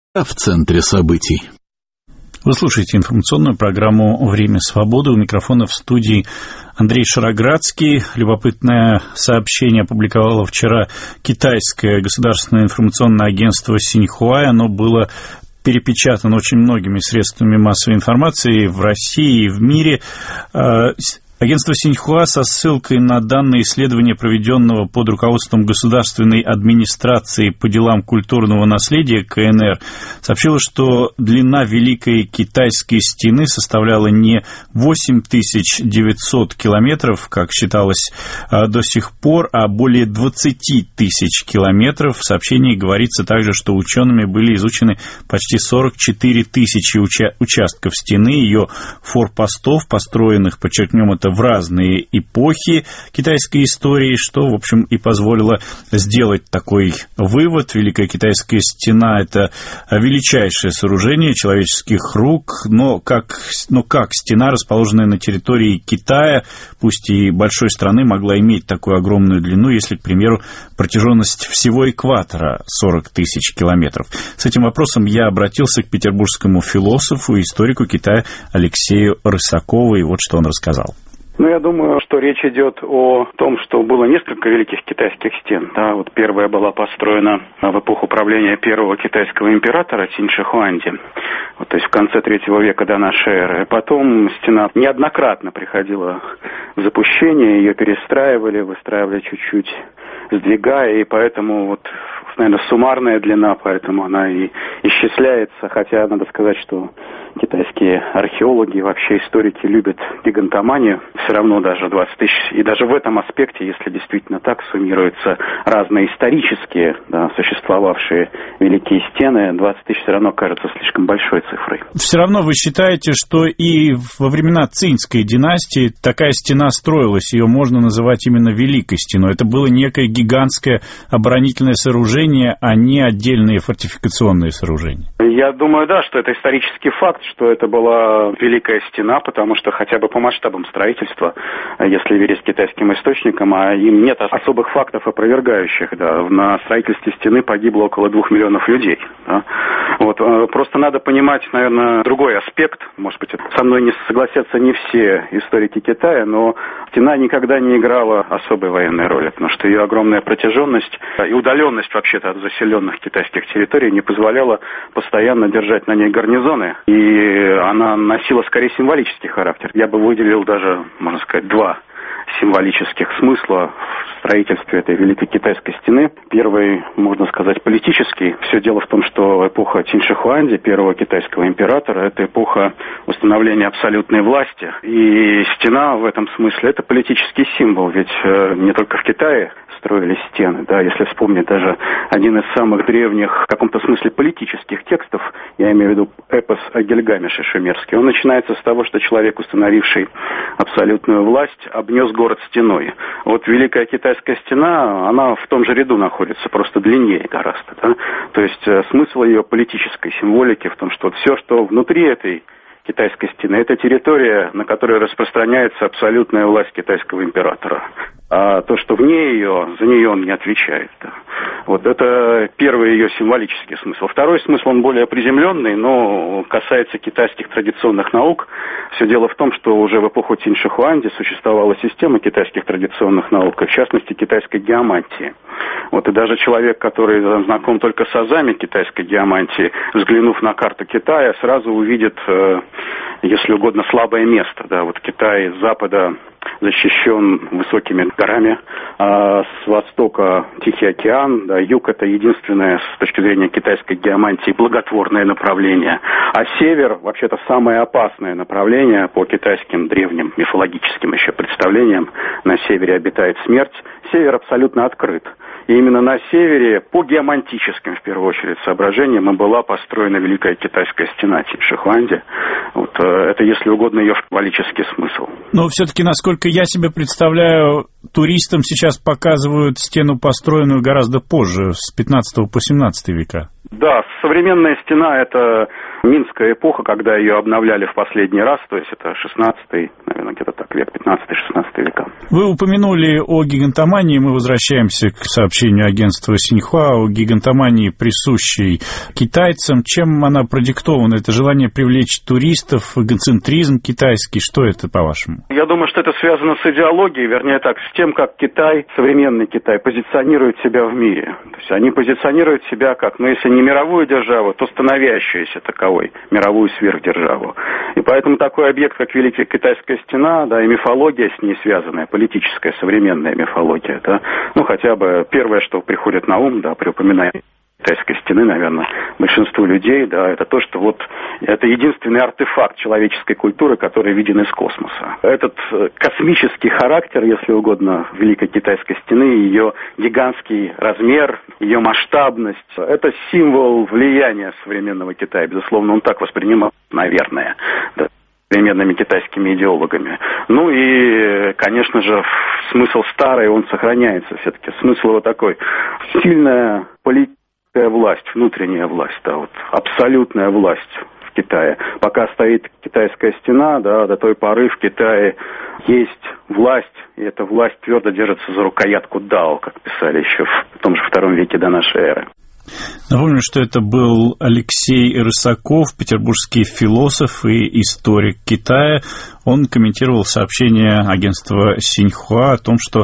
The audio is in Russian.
в центре событий. Вы слушаете информационную программу «Время свободы». У микрофона в студии Андрей Шароградский. Любопытное сообщение опубликовало вчера китайское государственное информационное агентство Синьхуа. Оно было перепечатано очень многими средствами массовой информации в России и в мире. Агентство Синьхуа со ссылкой на данные исследования, проведенного под руководством Государственной администрации по делам культурного наследия КНР, сообщило, что длина Великой Китайской стены составляла не 8900 километров, как считалось до сих пор, а более 20 тысяч километров. В сообщении говорится также, что учеными были изучены почти 44 тысячи участков стены, ее форпостов, построенных, подчеркнем это, в разные эпохи китайской истории, что, в общем, и позволило сделать такой вывод. Великая Китайская стена – это величайшее сооружение человеческих рук, но как стена, расположенная на территории Китая, пусть и большой страны, могла иметь такую огромную длину, если, к примеру, протяженность всего экватора 40 тысяч километров. С этим вопросом я обратился к петербургскому философу и историку Китая Алексею Рысакову, и вот что он рассказал. Я думаю, что речь идет о том, что было несколько великих китайских стен. Да, вот первая была построена в эпоху правления первого китайского императора Цинь Ши Хуанди, то есть в конце III века до нашей эры. Потом стена неоднократно приходила в запущение, ее перестраивали, выстраивали чуть-чуть, сдвигая, и поэтому наверное, суммарная длина, поэтому она и исчисляется, хотя надо сказать, что китайские археологи, вообще историки любят гигантоманию, все равно даже 20 тысяч, и даже в этом аспекте, если действительно так суммируются разные исторические, существовавшие великие стены, 20 тысяч все равно кажется слишком большой цифрой. Все равно вы считаете, что и во времена Цинской династии такая стена строилась, ее можно называть именно Великой стеной, это было некое гигантское оборонительное сооружение, а не отдельные фортификационные сооружения? Я думаю, да, что это исторический факт, что это была Великая стена, потому что хотя бы по масштабам строительства, если верить китайским источникам, а им нет особых фактов опровергающих, на строительстве стены погибло около 2 миллионов людей. Просто надо понимать, наверное, другой аспект, может быть, со мной не согласятся не все историки Китая, но стена никогда не играла особой военной роли, потому что ее огромная протяженность и удаленность вообще-то от заселенных китайских территорий не позволяла постоянно держать на ней гарнизоны, и она носила скорее символический характер. Я бы выделил даже, можно сказать, два символических смысла в строительстве этой Великой Китайской стены. Первый, можно сказать, политический. Все дело в том, что эпоха Цинь Ши Хуанди, первого китайского императора, это эпоха установления абсолютной власти. И стена в этом смысле это политический символ, ведь не только в Китае строились стены, если вспомнить даже один из самых древних, в каком-то смысле, политических текстов, я имею в виду эпос о Гильгамеше шумерский, он начинается с того, что человек, установивший абсолютную власть, обнес город стеной. Великая Китайская стена, она в том же ряду находится, просто длиннее гораздо, То есть смысл ее политической символики в том, что все, что внутри этой Китайской стены, это территория, на которой распространяется абсолютная власть китайского императора. А то, что вне ее, за нее он не отвечает. Это первый ее символический смысл. Второй смысл, он более приземленный, но касается китайских традиционных наук. Все дело в том, что уже в эпоху Цинь Ши Хуанди существовала система китайских традиционных наук, в частности, китайской геомантии. И даже человек, который знаком только с азами китайской геомантии, взглянув на карту Китая, сразу увидит, если угодно, слабое место. Китай с запада защищен высокими горами, а с востока Тихий океан, юг — это единственное с точки зрения китайской геомантии благотворное направление, а север вообще-то самое опасное направление по китайским древним мифологическим еще представлениям. На севере обитает смерть, север абсолютно открыт. И именно на севере, по геомантическим, в первую очередь, соображениям, и была построена Великая Китайская стена Цинь Ши Хуанди. Это, если угодно, ее символический смысл. Но все-таки, насколько я себе представляю, туристам сейчас показывают стену, построенную гораздо позже, с 15 по 17 века. Да, современная стена – это Минская эпоха, когда ее обновляли в последний раз, то есть это 16-й, наверное, где-то так, век 15-16 века. Вы упомянули о гигантомании, мы возвращаемся к сообщению агентства Синьхуа о гигантомании, присущей китайцам. Чем она продиктована? Это желание привлечь туристов, эгоцентризм китайский? Что это, по-вашему? Я думаю, что это связано с идеологией, вернее так, с тем, как Китай, современный Китай, позиционирует себя в мире. То есть они позиционируют себя как, если не мировую державу, то становящуюся таковой, мировую сверхдержаву. И поэтому такой объект, как Великая Китайская стена, да, и мифология с ней связанная, политическая, современная мифология, это, хотя бы первое, что приходит на ум, да, при упоминании Китайской стены, наверное, большинству людей, да, это то, что это единственный артефакт человеческой культуры, который виден из космоса. Этот космический характер, если угодно, Великой Китайской стены, ее гигантский размер, ее масштабность, это символ влияния современного Китая. Безусловно, он так воспринимал, наверное, да, современными китайскими идеологами. И, конечно же, смысл старый, он сохраняется все-таки. Смысл его такой: сильная политика, власть, внутренняя власть, да, абсолютная власть в Китае. Пока стоит Китайская стена, да, до той поры в Китае есть власть, и эта власть твердо держится за рукоятку Дао, как писали еще в том же II веке до нашей эры. Напомню, что это был Алексей Рысаков, петербургский философ и историк Китая. Он комментировал сообщение агентства Синьхуа о том, что